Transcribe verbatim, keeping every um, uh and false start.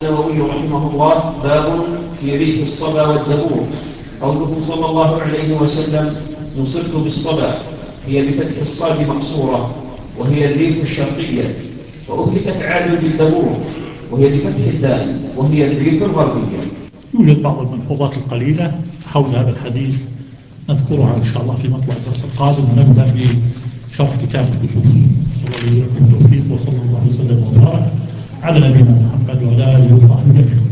النووي رحمه الله باب في ريح الصبا والدبور. قوله صلى الله عليه وسلم نصرت بالصبا هي بفتح الصاد مقصورة وهي الريح الشرقية، وأهلكت عاد بالدبور وهي بفتح الدال وهي الريح الغربية. يوجد بعض الملحوظات القليلة حول هذا الحديث نذكرها إن شاء الله في مطلع الدرس القادم، ونبدأ بشرح كتاب الأصول. الله يجزاكم التوفيق، وصلى الله وسلم وبارك على نبينا محمد وعلى آله وصحبه أجمعين.